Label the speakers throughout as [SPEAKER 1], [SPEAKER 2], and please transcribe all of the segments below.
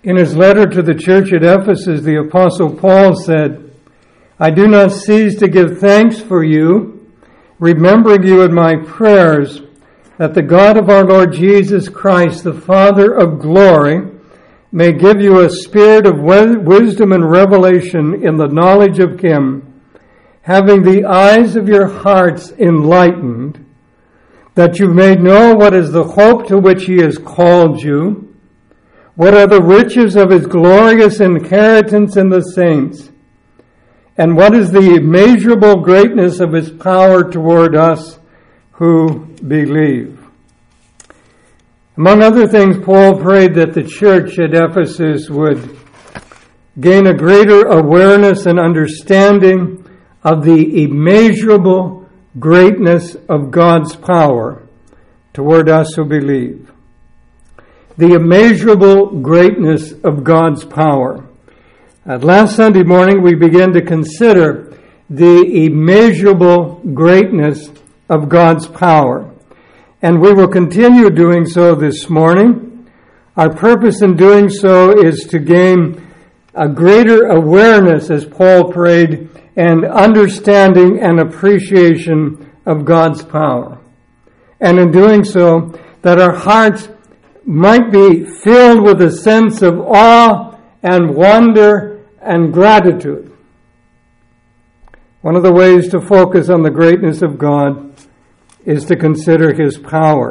[SPEAKER 1] In his letter to the church at Ephesus, the Apostle Paul said, "I do not cease to give thanks for you, remembering you in my prayers, that the God of our Lord Jesus Christ, the Father of glory, may give you a spirit of wisdom and revelation in the knowledge of him, having the eyes of your hearts enlightened, that you may know what is the hope to which he has called you, what are the riches of his glorious inheritance in the saints, and what is the immeasurable greatness of his power toward us who believe." Among other things, Paul prayed that the church at Ephesus would gain a greater awareness and understanding of the immeasurable greatness of God's power toward us who believe. The immeasurable greatness of God's power. Last Sunday morning, we began to consider the immeasurable greatness of God's power. And we will continue doing so this morning. Our purpose in doing so is to gain a greater awareness, as Paul prayed, and understanding and appreciation of God's power. And in doing so, that our hearts might be filled with a sense of awe and wonder and gratitude. One of the ways to focus on the greatness of God is to consider his power.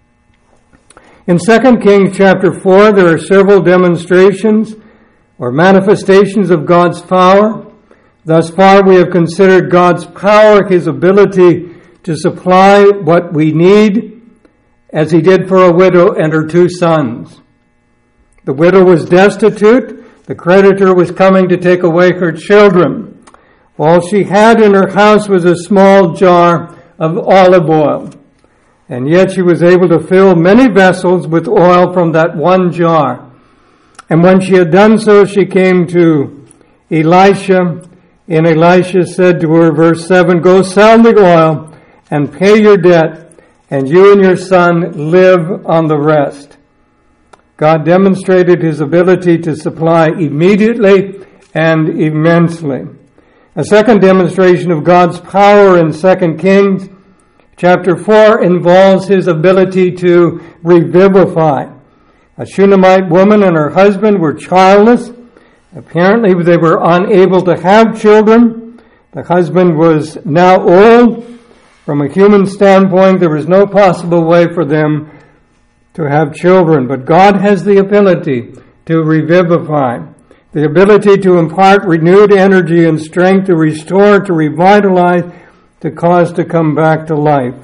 [SPEAKER 1] In 2 Kings chapter 4, there are several demonstrations or manifestations of God's power. Thus far, we have considered God's power, his ability to supply what we need, as he did for a widow and her 2 sons. The widow was destitute. The creditor was coming to take away her children. All she had in her house was a small jar of olive oil. And yet she was able to fill many vessels with oil from that one jar. And when she had done so, she came to Elisha. And Elisha said to her, verse 7, "Go sell the oil and pay your debt, and you and your son live on the rest." God demonstrated his ability to supply immediately and immensely. A second demonstration of God's power in 2 Kings chapter 4 involves his ability to revivify. A Shunammite woman and her husband were childless. Apparently they were unable to have children. The husband was now old. From a human standpoint, there was no possible way for them to have children. But God has the ability to revivify, the ability to impart renewed energy and strength, to restore, to revitalize, to cause to come back to life.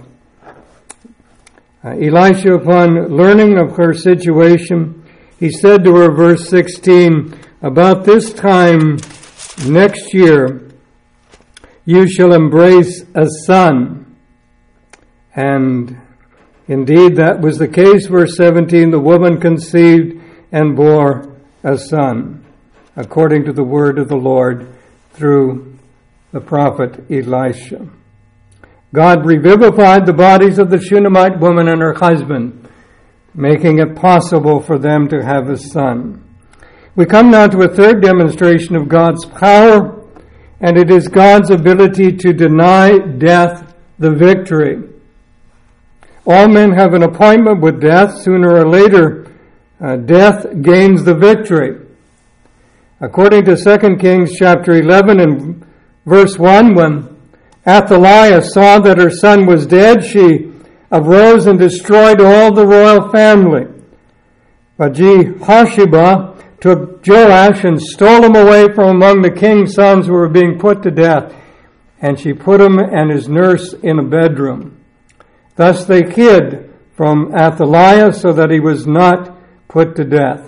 [SPEAKER 1] Elisha, upon learning of her situation, he said to her, verse 16, "About this time next year, you shall embrace a son." And indeed, that was the case. Verse 17, "The woman conceived and bore a son," according to the word of the Lord through the prophet Elisha. God revivified the bodies of the Shunammite woman and her husband, making it possible for them to have a son. We come now to a third demonstration of God's power, and it is God's ability to deny death the victory. All men have an appointment with death. Sooner or later, death gains the victory. According to 2 Kings chapter 11 and verse 1, when Athaliah saw that her son was dead, she arose and destroyed all the royal family. But Jehosheba took Joash and stole him away from among the king's sons who were being put to death, and she put him and his nurse in a bedroom. Thus they hid from Athaliah so that he was not put to death.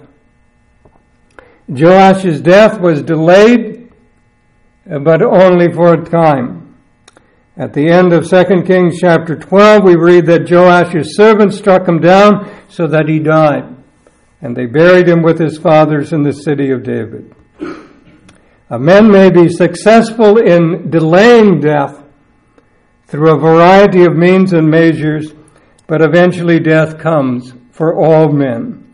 [SPEAKER 1] Joash's death was delayed, but only for a time. At the end of 2 Kings chapter 12, we read that Joash's servant struck him down so that he died, and they buried him with his fathers in the city of David. Men may be successful in delaying death through a variety of means and measures, but eventually death comes for all men.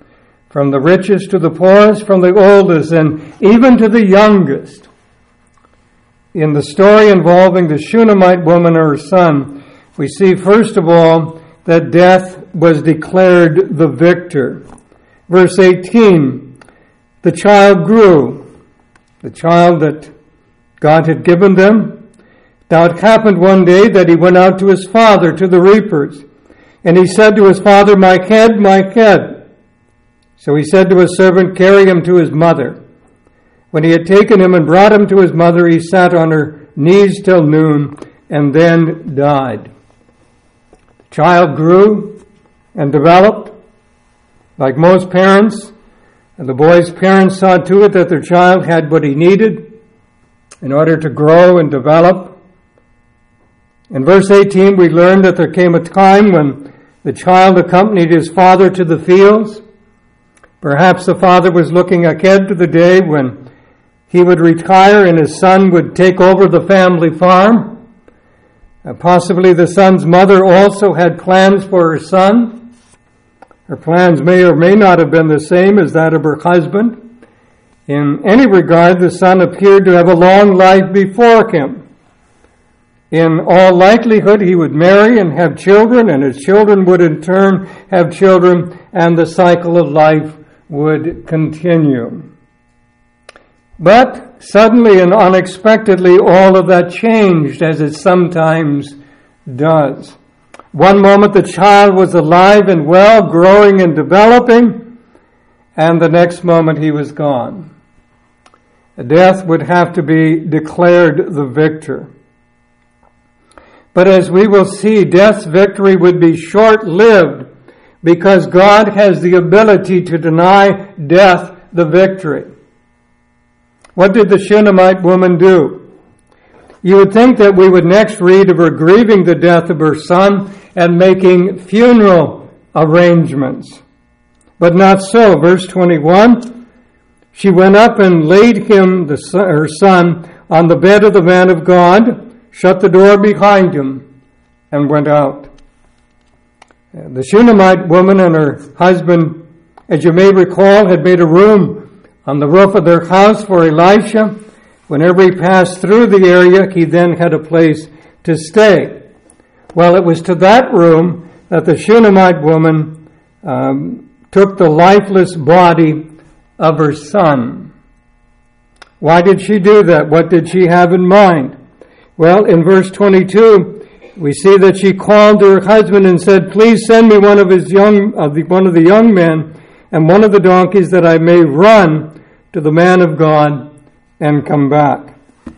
[SPEAKER 1] from the richest to the poorest, from the oldest and even to the youngest. In the story involving the Shunammite woman and her son, we see first of all that death was declared the victor. Verse 18, the child grew, the child that God had given them. Now it happened one day that he went out to his father, to the reapers, and he said to his father, my head, my head. So he said to his servant, carry him to his mother. When he had taken him and brought him to his mother, he sat on her knees till noon and then died. The child grew and developed like most parents, and the boy's parents saw to it that their child had what he needed in order to grow and develop. In verse 18, we learn that there came a time when the child accompanied his father to the fields. Perhaps the father was looking ahead to the day when he would retire and his son would take over the family farm. Possibly the son's mother also had plans for her son. Her plans may or may not have been the same as that of her husband. In any regard, the son appeared to have a long life before him. In all likelihood, he would marry and have children, and his children would in turn have children, and the cycle of life would continue. But suddenly and unexpectedly, all of that changed, as it sometimes does. One moment the child was alive and well, growing and developing, and the next moment he was gone. Death would have to be declared the victor. But as we will see, death's victory would be short-lived because God has the ability to deny death the victory. What did the Shunammite woman do? You would think that we would next read of her grieving the death of her son and making funeral arrangements. But not so. Verse 21, she went up and laid him, her son, on the bed of the man of God, shut the door behind him, and went out. The Shunammite woman and her husband, as you may recall, had made a room on the roof of their house for Elisha. Whenever he passed through the area, he then had a place to stay. Well, it was to that room that the Shunammite woman took the lifeless body of her son. Why did she do that? What did she have in mind? Well, in verse 22, we see that she called to her husband and said, please send me one of the young men and one of the donkeys that I may run to the man of God and come back.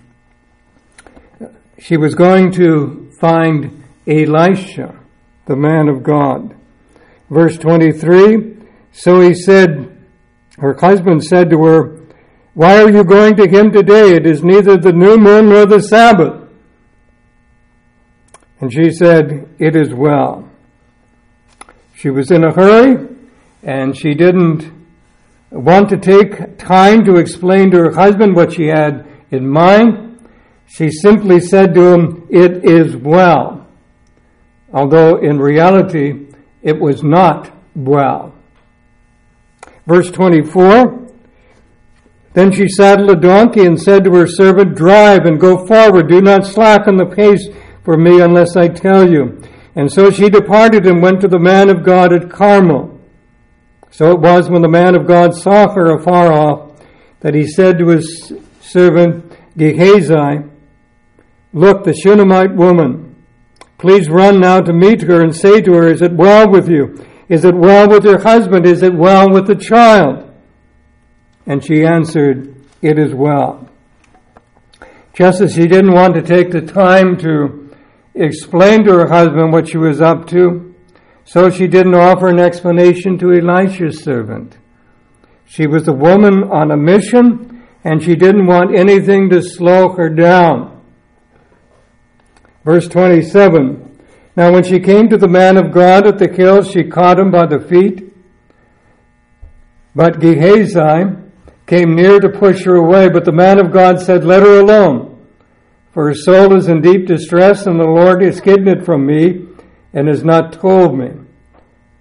[SPEAKER 1] She was going to find Elisha, the man of God. Verse 23, so he said, her husband said to her, why are you going to him today? It is neither the new moon nor the Sabbath. And she said, it is well. She was in a hurry, and she didn't want to take time to explain to her husband what she had in mind. She simply said to him, it is well. Although in reality, it was not well. Verse 24, then she saddled a donkey and said to her servant, drive and go forward. Do not slacken the pace for me unless I tell you. And so she departed and went to the man of God at Carmel. So it was when the man of God saw her afar off that he said to his servant Gehazi, look, the Shunammite woman, please run now to meet her and say to her, is it well with you? Is it well with your husband? Is it well with the child? And she answered, it is well. Just as she didn't want to take the time to explain to her husband what she was up to, so she didn't offer an explanation to Elisha's servant. She was a woman on a mission, and she didn't want anything to slow her down. Verse 27, now when she came to the man of God at the hill, she caught him by the feet. But Gehazi came near to push her away, but the man of God said, let her alone. For her soul is in deep distress, and the Lord has hidden it from me and has not told me.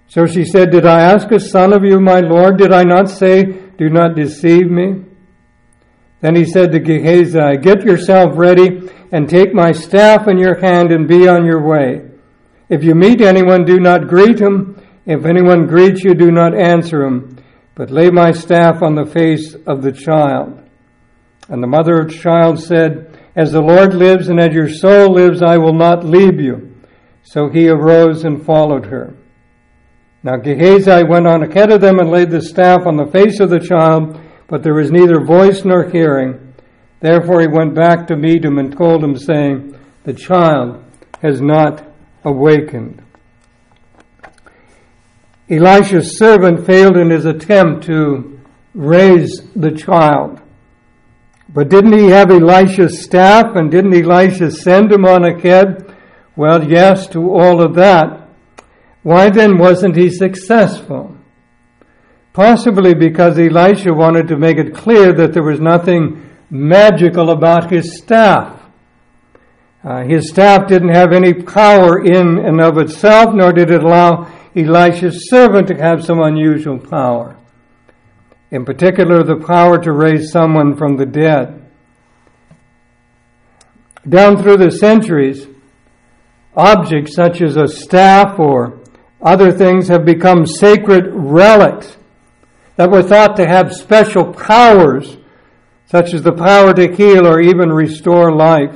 [SPEAKER 1] So she said, "Did I ask a son of you, my Lord? Did I not say, 'Do not deceive me'?" Then he said to Gehazi, "Get yourself ready and take my staff in your hand and be on your way. If you meet anyone, do not greet him. If anyone greets you, do not answer him, but lay my staff on the face of the child." And the mother of the child said, "As the Lord lives and as your soul lives, I will not leave you." So he arose and followed her. Now Gehazi went on ahead of them and laid the staff on the face of the child, but there was neither voice nor hearing. Therefore he went back to meet him and told him, saying, "The child has not awakened." Elisha's servant failed in his attempt to raise the child. But didn't he have Elisha's staff, and didn't Elisha send him on ahead? Well, yes, to all of that. Why then wasn't he successful? Possibly because Elisha wanted to make it clear that there was nothing magical about his staff. His staff didn't have any power in and of itself, nor did it allow Elisha's servant to have some unusual power. In particular, the power to raise someone from the dead. Down through the centuries, objects such as a staff or other things have become sacred relics that were thought to have special powers, such as the power to heal or even restore life.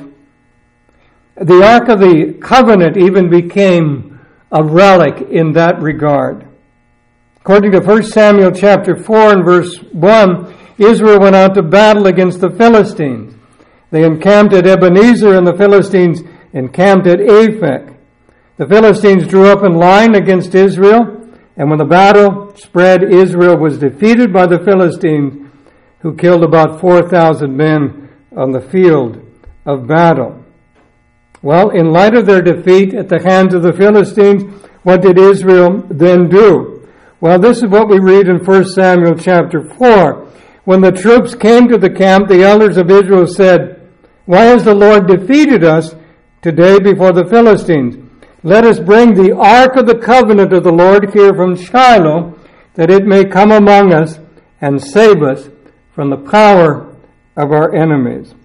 [SPEAKER 1] The Ark of the Covenant even became a relic in that regard. According to 1 Samuel chapter 4 and verse 1, Israel went out to battle against the Philistines. They encamped at Ebenezer and the Philistines encamped at Aphek. The Philistines drew up in line against Israel, and when the battle spread, Israel was defeated by the Philistines, who killed about 4,000 men on the field of battle. Well, in light of their defeat at the hands of the Philistines, what did Israel then do? Well, this is what we read in 1 Samuel chapter 4. When the troops came to the camp, the elders of Israel said, "Why has the Lord defeated us today before the Philistines? Let us bring the ark of the covenant of the Lord here from Shiloh, that it may come among us and save us from the power of our enemies."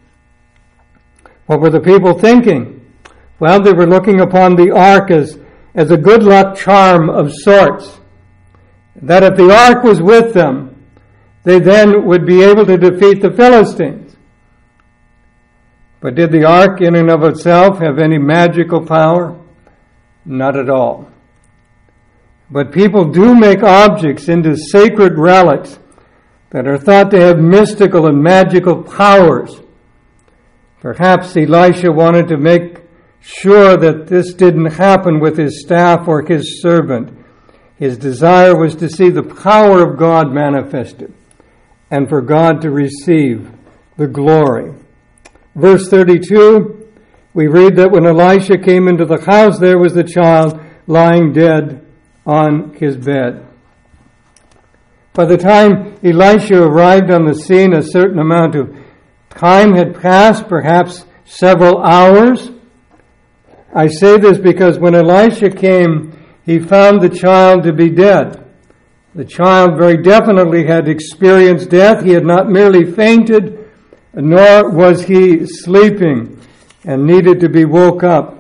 [SPEAKER 1] What were the people thinking? Well, they were looking upon the ark as a good luck charm of sorts. That if the ark was with them, they then would be able to defeat the Philistines. But did the ark in and of itself have any magical power? Not at all. But people do make objects into sacred relics that are thought to have mystical and magical powers. Perhaps Elisha wanted to make sure that this didn't happen with his staff or his servant. His desire was to see the power of God manifested and for God to receive the glory. Verse 32, we read that when Elisha came into the house, there was the child lying dead on his bed. By the time Elisha arrived on the scene, a certain amount of time had passed, perhaps several hours. I say this because when Elisha came, he found the child to be dead. The child very definitely had experienced death. He had not merely fainted, nor was he sleeping and needed to be woke up.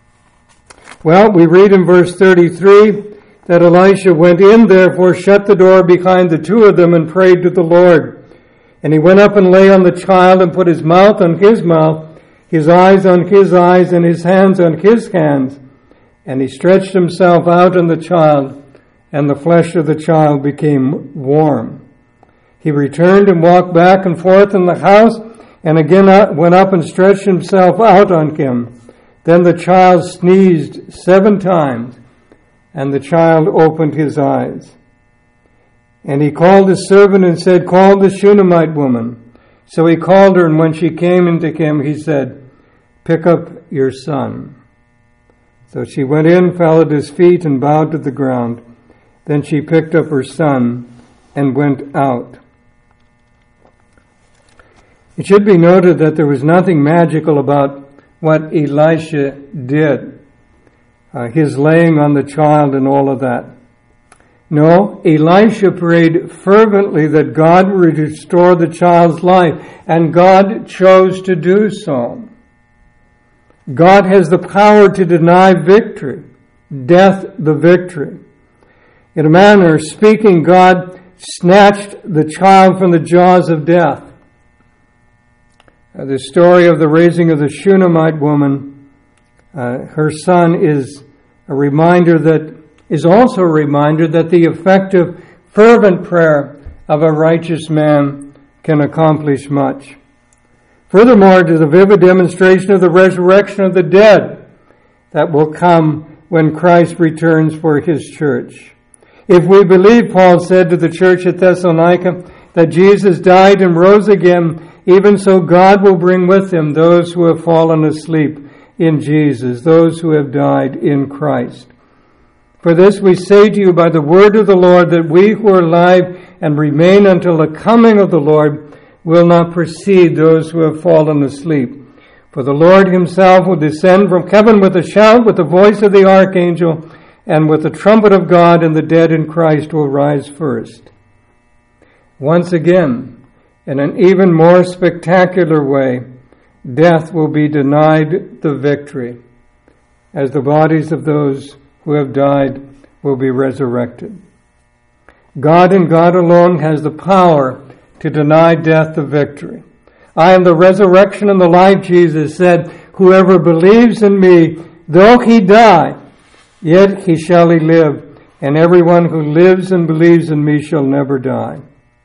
[SPEAKER 1] Well, we read in verse 33 that Elisha went in, therefore shut the door behind the two of them and prayed to the Lord. And he went up and lay on the child and put his mouth on his mouth, his eyes on his eyes, and his hands on his hands. And he stretched himself out on the child, and the flesh of the child became warm. He returned and walked back and forth in the house, and again went up and stretched himself out on him. Then the child sneezed 7 times, and the child opened his eyes. And he called his servant and said, "Call the Shunammite woman." So he called her, and when she came into him, he said, "Pick up your son." So she went in, fell at his feet, and bowed to the ground. Then she picked up her son and went out. It should be noted that there was nothing magical about what Elisha did, his laying on the child and all of that. No, Elisha prayed fervently that God would restore the child's life, and God chose to do so. God has the power to deny victory, death the victory. In a manner of speaking, God snatched the child from the jaws of death. The story of the raising of the Shunammite woman, her son, is also a reminder that the effective, fervent prayer of a righteous man can accomplish much. Furthermore, it is a vivid demonstration of the resurrection of the dead that will come when Christ returns for his church. If we believe, Paul said to the church at Thessalonica, that Jesus died and rose again, even so God will bring with him those who have fallen asleep in Jesus, those who have died in Christ. For this we say to you by the word of the Lord, that we who are alive and remain until the coming of the Lord will not precede those who have fallen asleep. For the Lord himself will descend from heaven with a shout, with the voice of the archangel, and with the trumpet of God, and the dead in Christ will rise first. Once again, in an even more spectacular way, death will be denied the victory, as the bodies of those who have died will be resurrected. God and God alone has the power to deny death the victory. I am the resurrection and the life, Jesus said. Whoever believes in me, though he die, yet he shall live, and everyone who lives and believes in me shall never die.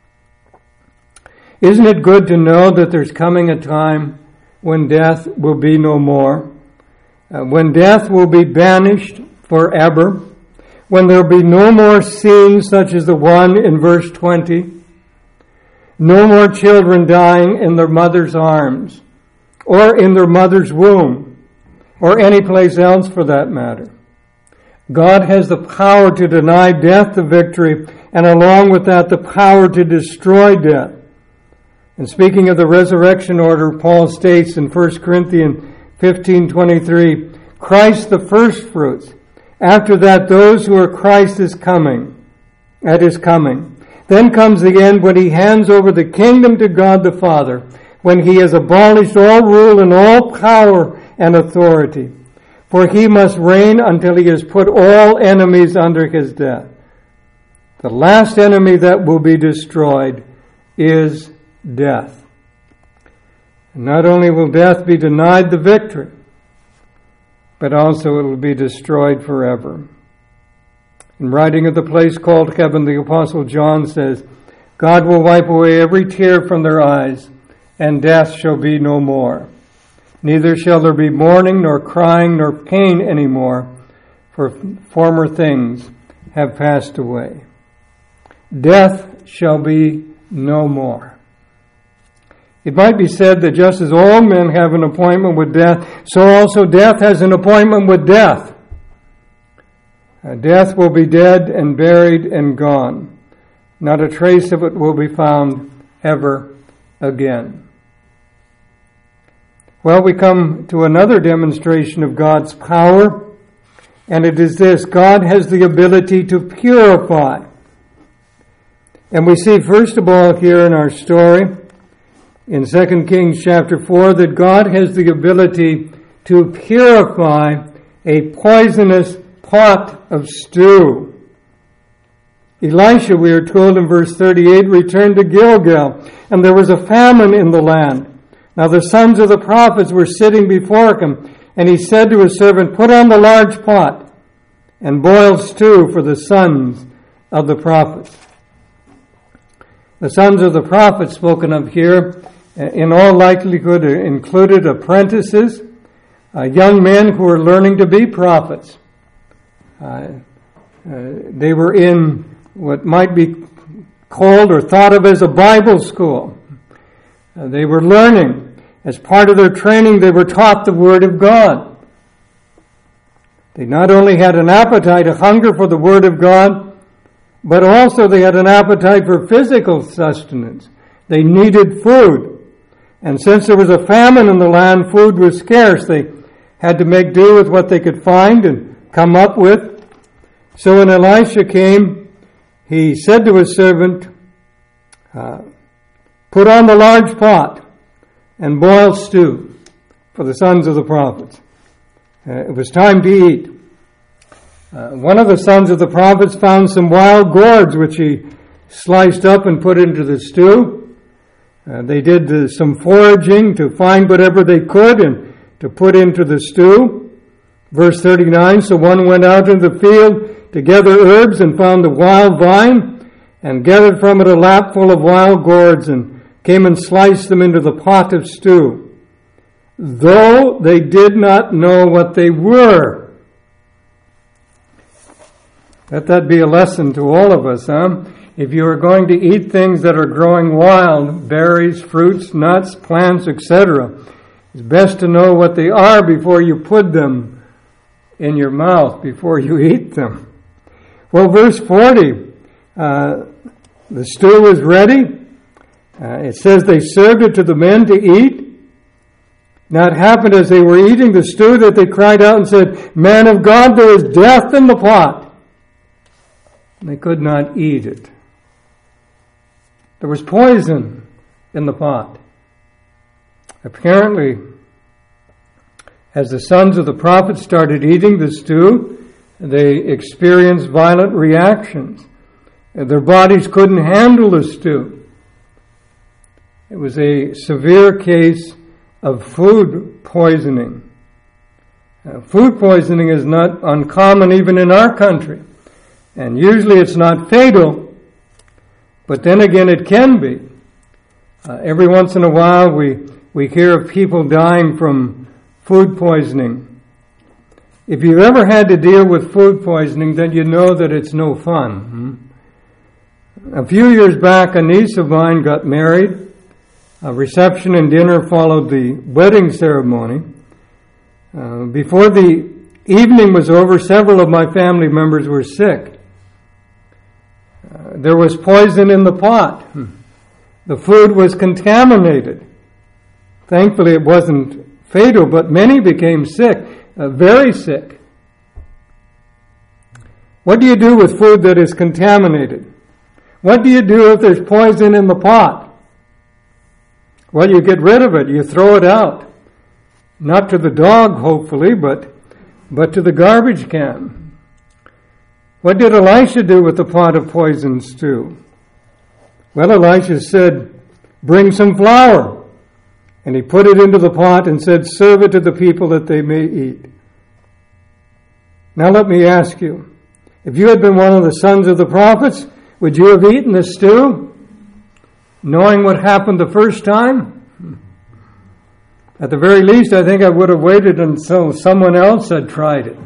[SPEAKER 1] Isn't it good to know that there's coming a time when death will be no more, when death will be banished forever, when there will be no more scenes such as the one in verse 20, no more children dying in their mother's arms, or in their mother's womb, or any place else for that matter. God has the power to deny death the victory, and along with that, the power to destroy death. And speaking of the resurrection order, Paul states in 1 Corinthians 15:23, Christ the firstfruits. After that, those who are Christ at his coming. Then comes the end when he hands over the kingdom to God the Father, when he has abolished all rule and all power and authority. For he must reign until he has put all enemies under his death. The last enemy that will be destroyed is death. And not only will death be denied the victory, but also it will be destroyed forever. In writing of the place called heaven, the Apostle John says, God will wipe away every tear from their eyes, and death shall be no more. Neither shall there be mourning, nor crying, nor pain any more, for former things have passed away. Death shall be no more. It might be said that just as all men have an appointment with death, so also death has an appointment with death. Death will be dead and buried and gone. Not a trace of it will be found ever again. Well, we come to another demonstration of God's power, and it is this: God has the ability to purify. And we see, first of all, here in our story, in 2 Kings chapter 4, that God has the ability to purify a poisonous pot of stew. Elisha, we are told in verse 38, returned to Gilgal, and there was a famine in the land. Now the sons of the prophets were sitting before him, and he said to his servant, put on the large pot and boil stew for the sons of the prophets. The sons of the prophets spoken of here, in all likelihood, included apprentices, young men who were learning to be prophets. They were in what might be called or thought of as a Bible school. They were learning. As part of their training, they were taught the Word of God. They not only had an appetite, a hunger for the Word of God, but also they had an appetite for physical sustenance. They needed food. And since there was a famine in the land, food was scarce. They had to make do with what they could find and come up with. So when Elisha came, he said to his servant, put on the large pot and boil stew for the sons of the prophets. It was time to eat. One of the sons of the prophets found some wild gourds, which he sliced up and put into the stew. They did some foraging to find whatever they could and to put into the stew. Verse 39, so one went out into the field to gather herbs and found a wild vine and gathered from it a lapful of wild gourds and came and sliced them into the pot of stew, though they did not know what they were. Let that be a lesson to all of us, huh? If you are going to eat things that are growing wild, berries, fruits, nuts, plants, etc., it's best to know what they are before you put them in your mouth, before you eat them. Well, verse 40, the stew is ready. It says they served it to the men to eat. Now it happened as they were eating the stew that they cried out and said, Man of God, there is death in the pot. And they could not eat it. There was poison in the pot. Apparently, as the sons of the prophets started eating the stew, they experienced violent reactions. Their bodies couldn't handle the stew. It was a severe case of food poisoning. Food poisoning is not uncommon even in our country. And usually it's not fatal, but then again it can be. Every once in a while we hear of people dying from food poisoning. If you've ever had to deal with food poisoning, then you know that it's no fun. A few years back, a niece of mine got married. A reception and dinner followed the wedding ceremony. Before the evening was over, several of my family members were sick. There was poison in the pot. The food was contaminated. Thankfully, it wasn't fatal, but many became sick, very sick. What do you do with food that is contaminated? What do you do if there's poison in the pot? Well, you get rid of it. You throw it out. Not to the dog, hopefully, but to the garbage can. What did Elisha do with the pot of poison stew? Well, Elisha said, bring some flour. And he put it into the pot and said, serve it to the people that they may eat. Now let me ask you, if you had been one of the sons of the prophets, would you have eaten the stew, knowing what happened the first time? At the very least, I think I would have waited until someone else had tried it.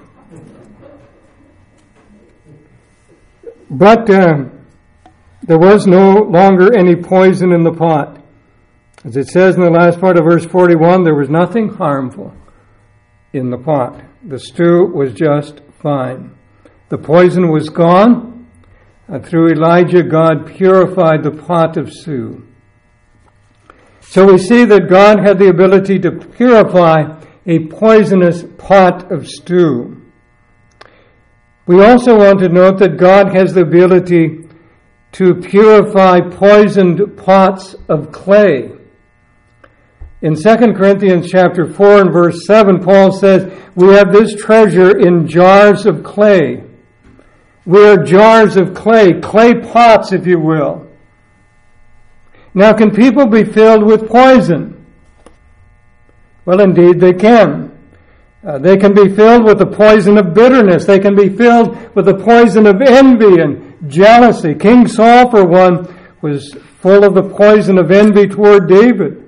[SPEAKER 1] But there was no longer any poison in the pot. As it says in the last part of verse 41, there was nothing harmful in the pot. The stew was just fine. The poison was gone. Through Elijah, God purified the pot of stew. So we see that God had the ability to purify a poisonous pot of stew. We also want to note that God has the ability to purify poisoned pots of clay. In 2 Corinthians chapter 4 and verse 7, Paul says, we have this treasure in jars of clay. We are jars of clay pots, if you will. Now, can people be filled with poison? Well, indeed they can. They can be filled with the poison of bitterness. They can be filled with the poison of envy and jealousy. King Saul, for one, was full of the poison of envy toward David.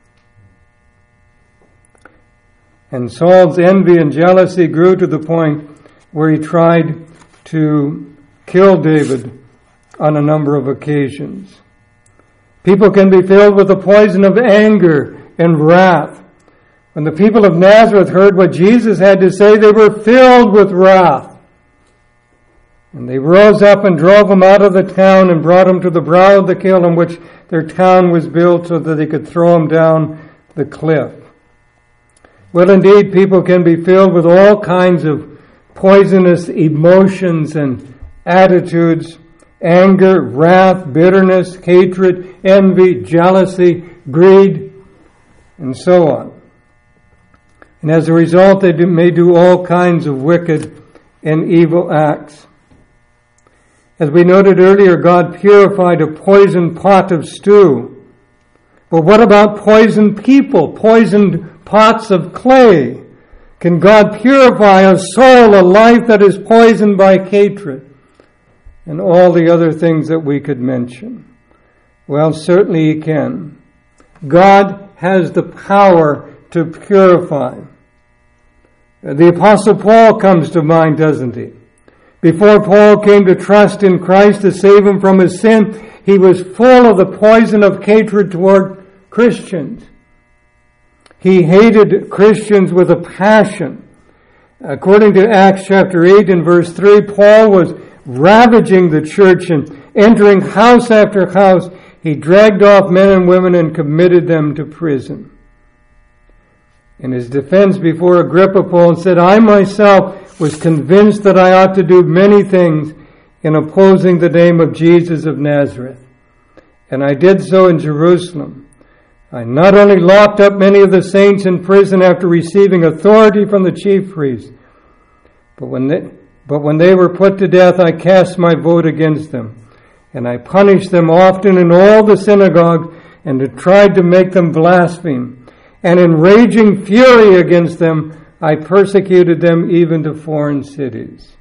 [SPEAKER 1] And Saul's envy and jealousy grew to the point where he tried to kill David on a number of occasions. People can be filled with the poison of anger and wrath. When the people of Nazareth heard what Jesus had to say, they were filled with wrath. And they rose up and drove him out of the town and brought him to the brow of the hill on which their town was built so that they could throw him down the cliff. Well, indeed, people can be filled with all kinds of poisonous emotions and attitudes anger, wrath, bitterness, hatred, envy, jealousy, greed, and so on. And as a result, they may do all kinds of wicked and evil acts. As we noted earlier, God purified a poisoned pot of stew. But what about poisoned people, poisoned pots of clay? Can God purify a soul, a life that is poisoned by hatred? And all the other things that we could mention. Well, certainly He can. God has the power to purify. The Apostle Paul comes to mind, doesn't he? Before Paul came to trust in Christ to save him from his sin, he was full of the poison of hatred toward Christians. He hated Christians with a passion. According to Acts chapter 8 and verse 3, Paul was ravaging the church and entering house after house. He dragged off men and women and committed them to prison. In his defense before Agrippa, Paul said, I myself was convinced that I ought to do many things in opposing the name of Jesus of Nazareth. And I did so in Jerusalem. I not only locked up many of the saints in prison after receiving authority from the chief priests, but when they were put to death, I cast my vote against them. And I punished them often in all the synagogues and tried to make them blaspheme. And in raging fury against them, I persecuted them even to foreign cities.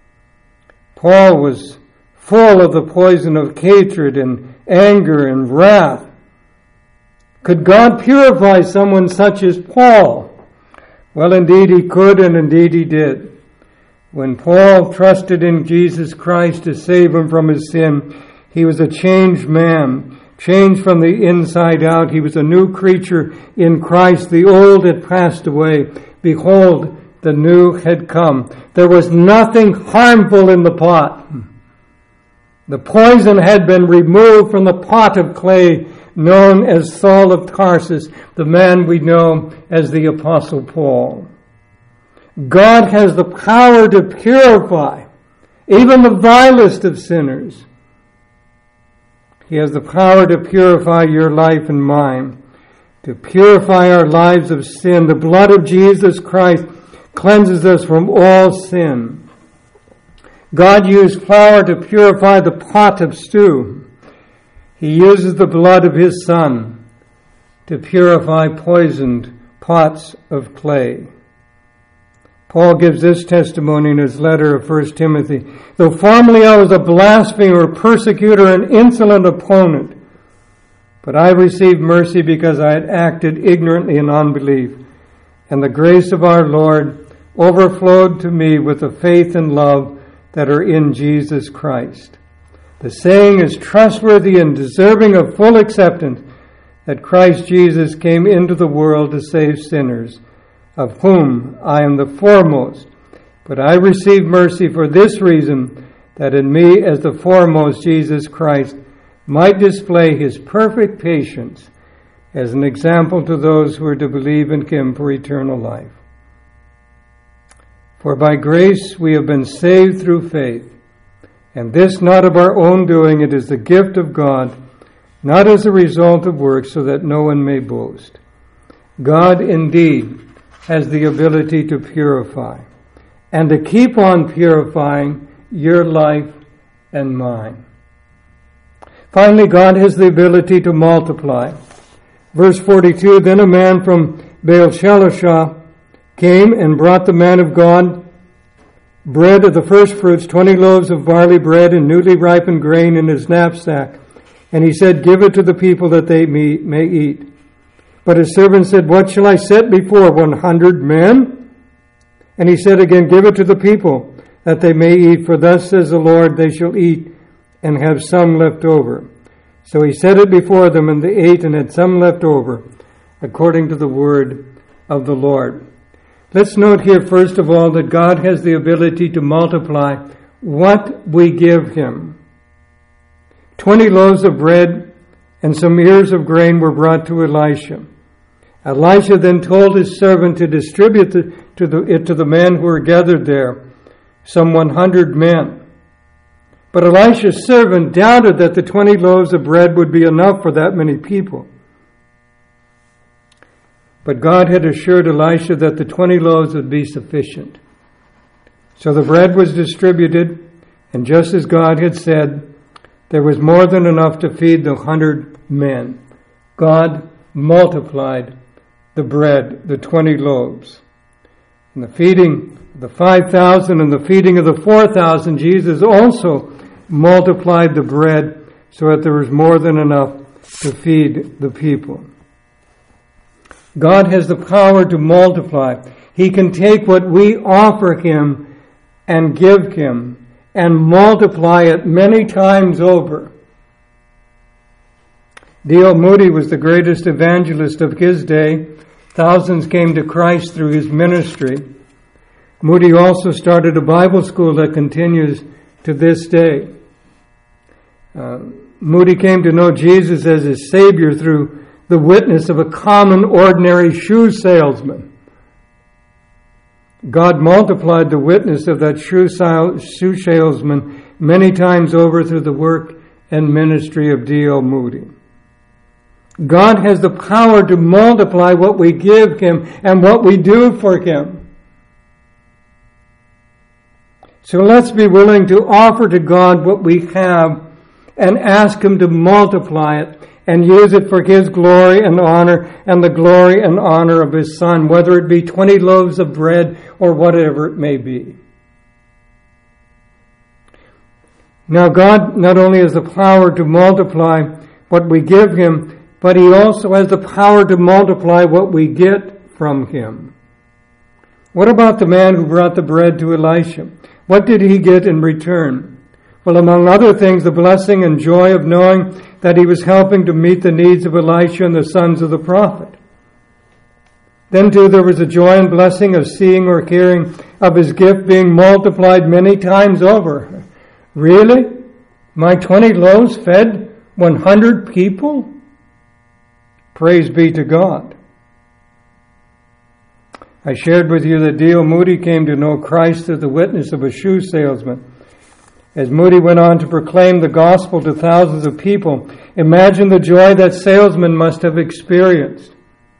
[SPEAKER 1] Paul was full of the poison of hatred and anger and wrath. Could God purify someone such as Paul? Well, indeed He could, and indeed He did. When Paul trusted in Jesus Christ to save him from his sin, he was a changed man. Changed from the inside out. He was a new creature in Christ. The old had passed away. Behold, the new had come. There was nothing harmful in the pot. The poison had been removed from the pot of clay known as Saul of Tarsus, the man we know as the Apostle Paul. God has the power to purify even the vilest of sinners. He has the power to purify your life and mine, to purify our lives of sin. The blood of Jesus Christ cleanses us from all sin. God used flour to purify the pot of stew. He uses the blood of His Son to purify poisoned pots of clay. Paul gives this testimony in his letter of 1 Timothy. Though formerly I was a blasphemer, persecutor, and insolent opponent, but I received mercy because I had acted ignorantly in unbelief. And the grace of our Lord overflowed to me with the faith and love that are in Jesus Christ. The saying is trustworthy and deserving of full acceptance that Christ Jesus came into the world to save sinners, of whom I am the foremost. But I received mercy for this reason, that in me as the foremost Jesus Christ might display His perfect patience as an example to those who are to believe in Him for eternal life. For by grace we have been saved through faith, and this not of our own doing, it is the gift of God, not as a result of works, so that no one may boast. God indeed has the ability to purify and to keep on purifying your life and mine. Finally, God has the ability to multiply. Verse 42, Then a man from Baal-Shalishah came and brought the man of God bread of the first fruits, 20 loaves of barley bread and newly ripened grain in his knapsack. And he said, Give it to the people that they may eat. But his servant said, What shall I set before 100 men? And he said again, Give it to the people, that they may eat, for thus says the Lord, they shall eat and have some left over. So he set it before them, and they ate and had some left over, according to the word of the Lord. Let's note here, first of all, that God has the ability to multiply what we give Him. 20 loaves of bread and some ears of grain were brought to Elisha. Elisha then told his servant to distribute it to the men who were gathered there, some 100 men. But Elisha's servant doubted that the 20 loaves of bread would be enough for that many people. But God had assured Elisha that the 20 loaves would be sufficient. So the bread was distributed, and just as God had said, there was more than enough to feed the 100 men. God multiplied the bread, the 20 loaves. In the feeding of the 5,000 and the feeding of the 4,000, Jesus also multiplied the bread so that there was more than enough to feed the people. God has the power to multiply. He can take what we offer Him and give Him and multiply it many times over. D.L. Moody was the greatest evangelist of his day. Thousands came to Christ through his ministry. Moody also started a Bible school that continues to this day. Moody came to know Jesus as his Savior through the witness of a common, ordinary shoe salesman. God multiplied the witness of that shoe salesman many times over through the work and ministry of D.L. Moody. God has the power to multiply what we give Him and what we do for Him. So let's be willing to offer to God what we have and ask Him to multiply it and use it for His glory and honor and the glory and honor of His Son, whether it be 20 loaves of bread or whatever it may be. Now God not only has the power to multiply what we give Him, but He also has the power to multiply what we get from Him. What about the man who brought the bread to Elisha? What did he get in return? Well, among other things, the blessing and joy of knowing that he was helping to meet the needs of Elisha and the sons of the prophet. Then, too, there was a joy and blessing of seeing or hearing of his gift being multiplied many times over. Really? My 20 loaves fed 100 people? Praise be to God. I shared with you that D.L. Moody came to know Christ through the witness of a shoe salesman. As Moody went on to proclaim the gospel to thousands of people, imagine the joy that salesman must have experienced.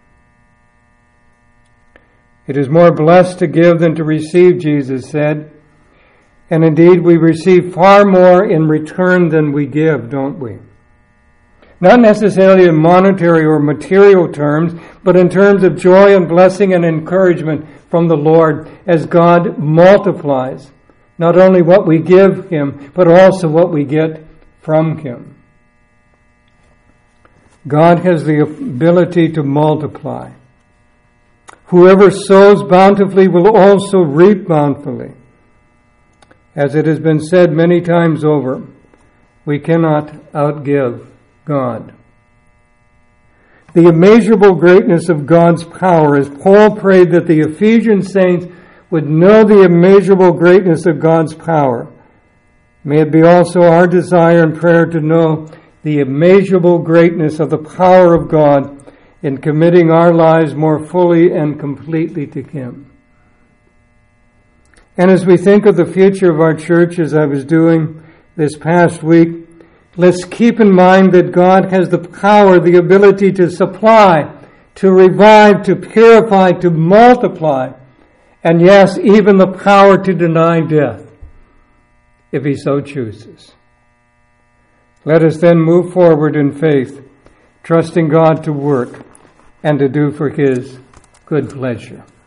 [SPEAKER 1] It is more blessed to give than to receive, Jesus said. And indeed, we receive far more in return than we give, don't we? Not necessarily in monetary or material terms, but in terms of joy and blessing and encouragement from the Lord as God multiplies not only what we give Him, but also what we get from Him. God has the ability to multiply. Whoever sows bountifully will also reap bountifully. As it has been said many times over, we cannot outgive God. The immeasurable greatness of God's power, as Paul prayed that the Ephesian saints would know the immeasurable greatness of God's power. May it be also our desire and prayer to know the immeasurable greatness of the power of God in committing our lives more fully and completely to Him. And as we think of the future of our church, as I was doing this past week, let's keep in mind that God has the power, the ability to supply, to revive, to purify, to multiply, and yes, even the power to deny death, if He so chooses. Let us then move forward in faith, trusting God to work and to do for His good pleasure.